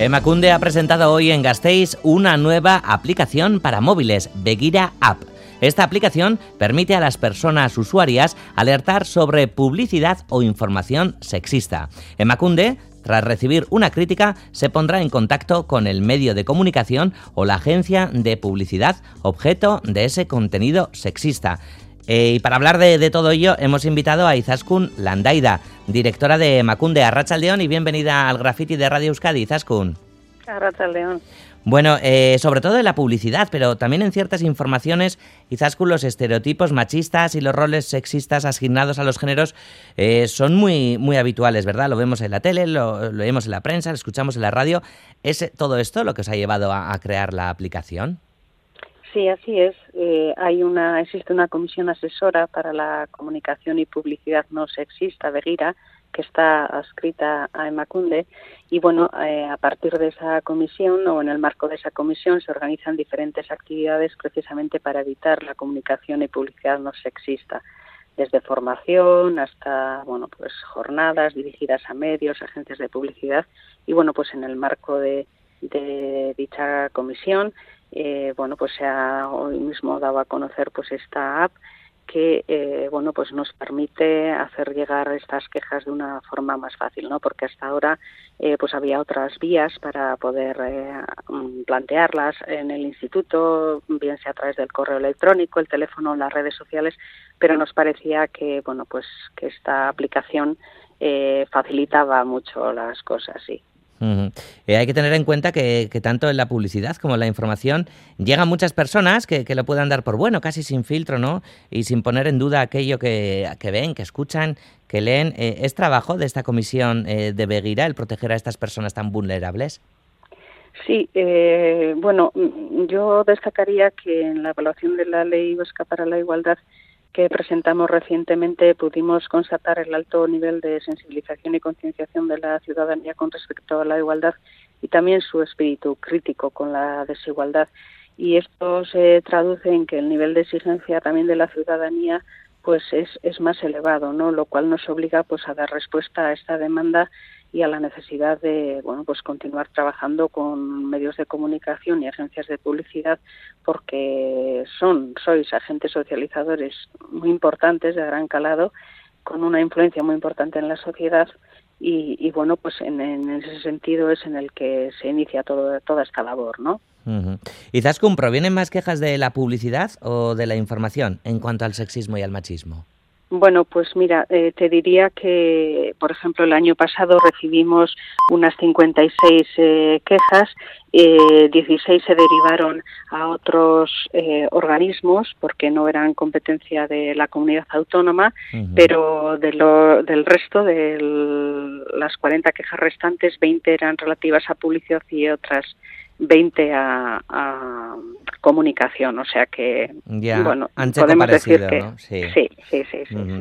Emakunde ha presentado hoy en Gasteiz una nueva aplicación para móviles, Begira App. Esta aplicación permite a las personas usuarias alertar sobre publicidad o información sexista. Emakunde, tras recibir una crítica, se pondrá en contacto con el medio de comunicación o la agencia de publicidad objeto de ese contenido sexista. Y para hablar de todo ello hemos invitado a Izaskun Landaida, directora de Emakunde. Arratsaldeon y bienvenida al Graffiti de Radio Euskadi, Izaskun. Arratsaldeon. Bueno, sobre todo en la publicidad, pero también en ciertas informaciones, Izaskun, los estereotipos machistas y los roles sexistas asignados a los géneros son muy habituales, ¿verdad? Lo vemos en la tele, lo vemos en la prensa, lo escuchamos en la radio. ¿Es todo esto lo que os ha llevado a crear la aplicación? Sí, así es. Existe una comisión asesora para la comunicación y publicidad no sexista, Begira, que está adscrita a Emakunde, y bueno, a partir de esa comisión o en el marco de esa comisión se organizan diferentes actividades precisamente para evitar la comunicación y publicidad no sexista, desde formación hasta pues jornadas dirigidas a medios, agencias de publicidad, y bueno, pues en el marco de dicha comisión pues se ha hoy mismo dado a conocer pues esta app que pues nos permite hacer llegar estas quejas de una forma más fácil, ¿no? Porque hasta ahora pues había otras vías para poder plantearlas en el instituto, bien sea a través del correo electrónico, el teléfono, las redes sociales, pero nos parecía que que esta aplicación facilitaba mucho las cosas, sí. Uh-huh. Hay que tener en cuenta que tanto en la publicidad como en la información llegan muchas personas que lo puedan dar por bueno, casi sin filtro, ¿no? Y sin poner en duda aquello que ven, que escuchan, que leen. ¿Es trabajo de esta comisión de Begira el proteger a estas personas tan vulnerables? Sí, yo destacaría que en la evaluación de la Ley Vasca para la Igualdad que presentamos recientemente pudimos constatar el alto nivel de sensibilización y concienciación de la ciudadanía con respecto a la igualdad y también su espíritu crítico con la desigualdad. Y esto se traduce en que el nivel de exigencia también de la ciudadanía pues es más elevado, ¿no? Lo cual nos obliga pues a dar respuesta a esta demanda y a la necesidad de continuar trabajando con medios de comunicación y agencias de publicidad, porque sois agentes socializadores muy importantes, de gran calado, con una influencia muy importante en la sociedad y en ese sentido es en el que se inicia toda esta labor, ¿no? Uh-huh. Izaskun, ¿provienen más quejas de la publicidad o de la información en cuanto al sexismo y al machismo? Bueno, pues mira, te diría que, por ejemplo, el año pasado recibimos unas 56 quejas, 16 se derivaron a otros organismos porque no eran competencia de la comunidad autónoma, uh-huh. Pero del resto, de las 40 quejas restantes, 20 eran relativas a publicidad y otras 20 a comunicación, o sea que podemos decir que ¿no? Sí. Uh-huh.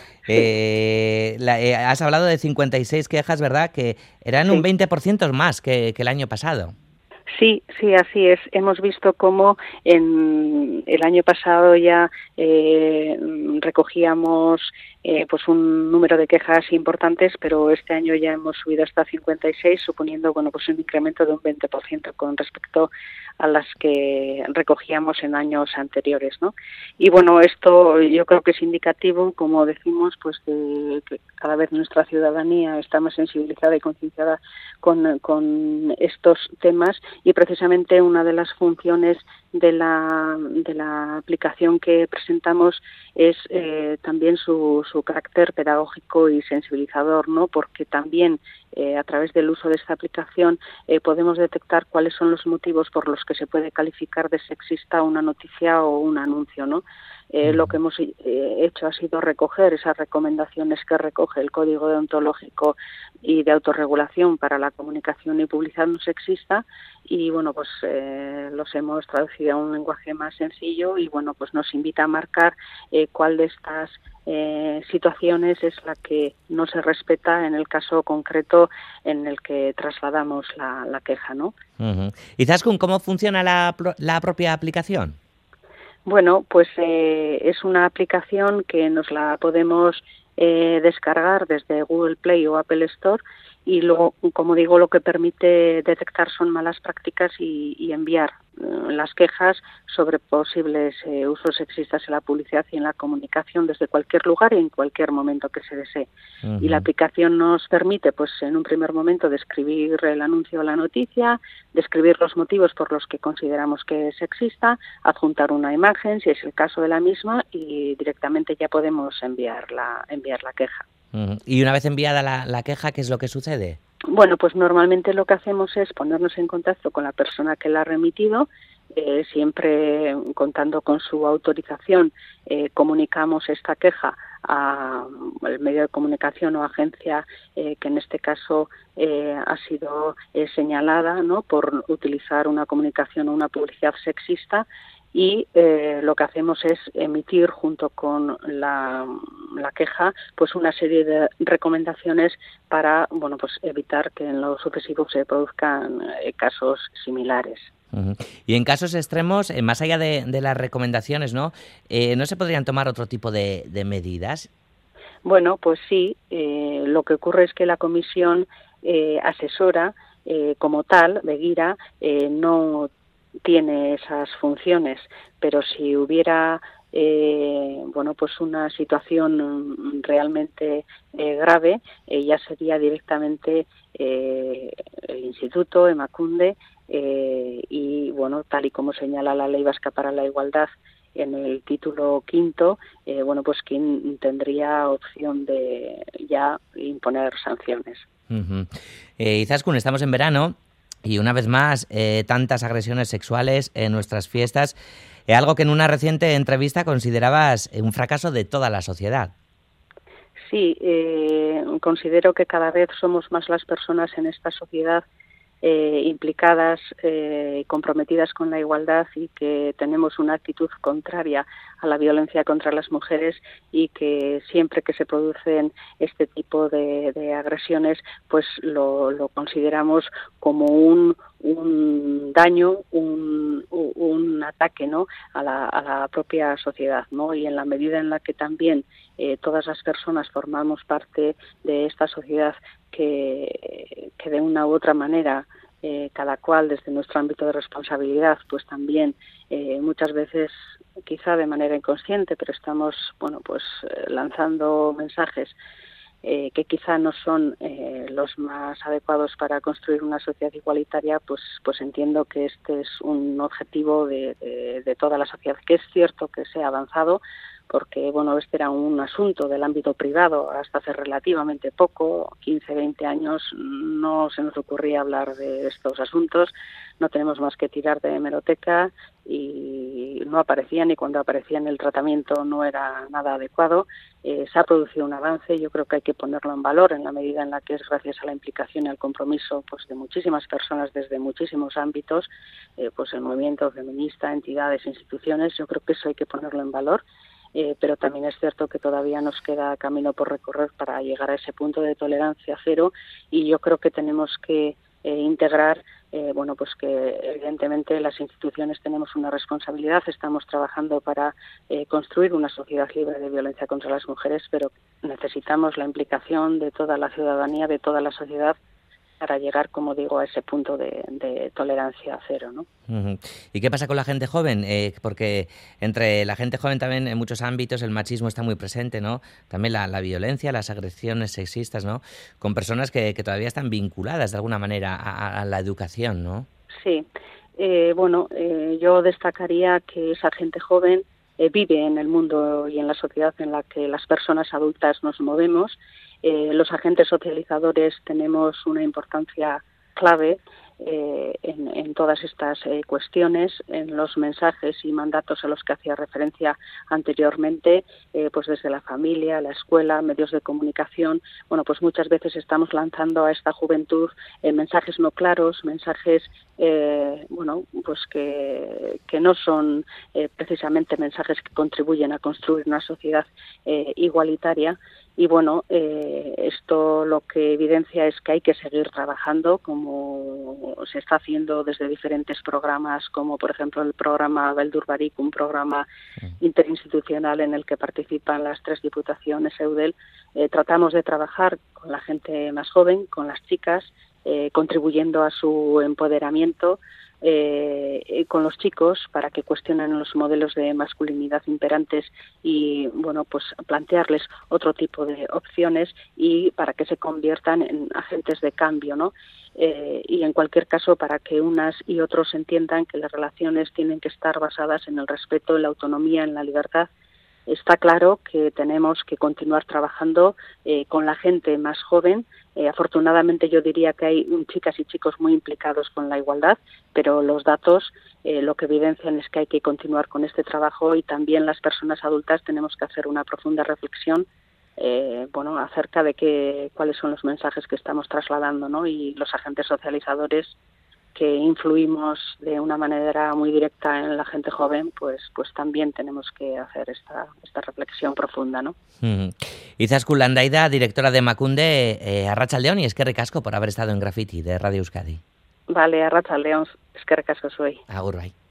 Has hablado de 56 quejas, ¿verdad? Que eran un 20% más que el año pasado. Sí, así es. Hemos visto cómo en el año pasado ya recogíamos un número de quejas importantes, pero este año ya hemos subido hasta 56, suponiendo un incremento de un 20% con respecto a las que recogíamos en años anteriores, ¿no? Y esto yo creo que es indicativo, como decimos, pues de que cada vez nuestra ciudadanía está más sensibilizada y concienciada con estos temas, y precisamente una de las funciones de la aplicación que presentamos es también su carácter pedagógico y sensibilizador, ¿no? Porque también a través del uso de esta aplicación podemos detectar cuáles son los motivos por los que se puede calificar de sexista una noticia o un anuncio, ¿no? Lo que hemos hecho ha sido recoger esas recomendaciones que recoge el Código Deontológico y de Autorregulación para la Comunicación y Publicidad No Sexista y los hemos traducido a un lenguaje más sencillo y nos invita a marcar cuál de estas situaciones es la que no se respeta en el caso concreto en el que trasladamos la queja, ¿no? Uh-huh. Izaskun, ¿cómo funciona la propia aplicación? Bueno, pues es una aplicación que nos la podemos descargar desde Google Play o Apple Store y luego, como digo, lo que permite detectar son malas prácticas y enviar las quejas sobre posibles usos sexistas en la publicidad y en la comunicación desde cualquier lugar y en cualquier momento que se desee. Y la aplicación nos permite, pues en un primer momento, describir el anuncio o la noticia, describir los motivos por los que consideramos que es sexista, adjuntar una imagen, si es el caso de la misma, y directamente ya podemos enviar la queja. Y una vez enviada la queja, ¿qué es lo que sucede? Bueno, pues normalmente lo que hacemos es ponernos en contacto con la persona que la ha remitido, siempre contando con su autorización, comunicamos esta queja al medio de comunicación o agencia que en este caso ha sido señalada, ¿no?, por utilizar una comunicación o una publicidad sexista, y lo que hacemos es emitir junto con la queja pues una serie de recomendaciones para pues evitar que en lo sucesivo se produzcan casos similares. Y en casos extremos, más allá de las recomendaciones, ¿no se podrían tomar otro tipo de medidas? Bueno, pues sí. Lo que ocurre es que la comisión asesora como tal, Begira, no tiene esas funciones, pero si hubiera pues una situación realmente grave, ya sería directamente el Instituto, Emakunde, y tal y como señala la Ley Vasca para la Igualdad en el título quinto, pues quien tendría opción de ya imponer sanciones. Izaskun, estamos en verano y una vez más tantas agresiones sexuales en nuestras fiestas, algo que en una reciente entrevista considerabas un fracaso de toda la sociedad. Sí, considero que cada vez somos más las personas en esta sociedad implicadas, comprometidas con la igualdad, y que tenemos una actitud contraria a la violencia contra las mujeres, y que siempre que se producen este tipo de agresiones, pues lo consideramos como un daño, un ataque, ¿no?, a la propia sociedad, ¿no? Y en la medida en la que también todas las personas formamos parte de esta sociedad, que de una u otra manera cada cual desde nuestro ámbito de responsabilidad, pues también muchas veces, quizá de manera inconsciente, pero estamos lanzando mensajes que quizá no son los más adecuados para construir una sociedad igualitaria, pues entiendo que este es un objetivo de toda la sociedad. Que es cierto que se ha avanzado, porque este era un asunto del ámbito privado hasta hace relativamente poco, 15, 20 años, no se nos ocurría hablar de estos asuntos, no tenemos más que tirar de hemeroteca, y no aparecían, y cuando aparecían el tratamiento no era nada adecuado. Se ha producido un avance, yo creo que hay que ponerlo en valor en la medida en la que es gracias a la implicación y al compromiso de muchísimas personas desde muchísimos ámbitos, el movimiento feminista, entidades, instituciones. Yo creo que eso hay que ponerlo en valor. Pero también es cierto que todavía nos queda camino por recorrer para llegar a ese punto de tolerancia cero, y yo creo que tenemos que integrar que evidentemente las instituciones tenemos una responsabilidad. Estamos trabajando para construir una sociedad libre de violencia contra las mujeres, pero necesitamos la implicación de toda la ciudadanía, de toda la sociedad, para llegar, como digo, a ese punto de tolerancia cero, ¿no? ¿Y qué pasa con la gente joven? Porque entre la gente joven también en muchos ámbitos el machismo está muy presente, ¿no? También la violencia, las agresiones sexistas, ¿no? Con personas que todavía están vinculadas de alguna manera a la educación, ¿no? Sí. Yo destacaría que esa gente joven vive en el mundo y en la sociedad en la que las personas adultas nos movemos. Los agentes socializadores tenemos una importancia clave en todas estas cuestiones, en los mensajes y mandatos a los que hacía referencia anteriormente, desde la familia, la escuela, medios de comunicación. Muchas veces estamos lanzando a esta juventud mensajes no claros, mensajes que no son precisamente mensajes que contribuyen a construir una sociedad igualitaria. Y bueno, esto lo que evidencia es que hay que seguir trabajando, como se está haciendo desde diferentes programas, como por ejemplo el programa Beldur Barik, un programa interinstitucional en el que participan las 3 diputaciones EUDEL. Tratamos de trabajar con la gente más joven, con las chicas, contribuyendo a su empoderamiento, con los chicos para que cuestionen los modelos de masculinidad imperantes y bueno, pues plantearles otro tipo de opciones y para que se conviertan en agentes de cambio, ¿no? Y en cualquier caso para que unas y otros entiendan que las relaciones tienen que estar basadas en el respeto, en la autonomía, en la libertad. Está claro que tenemos que continuar trabajando con la gente más joven. Afortunadamente yo diría que hay chicas y chicos muy implicados con la igualdad, pero los datos lo que evidencian es que hay que continuar con este trabajo y también las personas adultas tenemos que hacer una profunda reflexión acerca de cuáles son los mensajes que estamos trasladando, ¿no? Y los agentes socializadores que influimos de una manera muy directa en la gente joven, pues también tenemos que hacer esta reflexión profunda, ¿no? Izaskun Landaida, directora de Emakunde, arratsaldeon, y eskerrik asko por haber estado en Graffiti de Radio Euskadi. Vale, arratsaldeon, eskerrik asko zuei. Agur bai.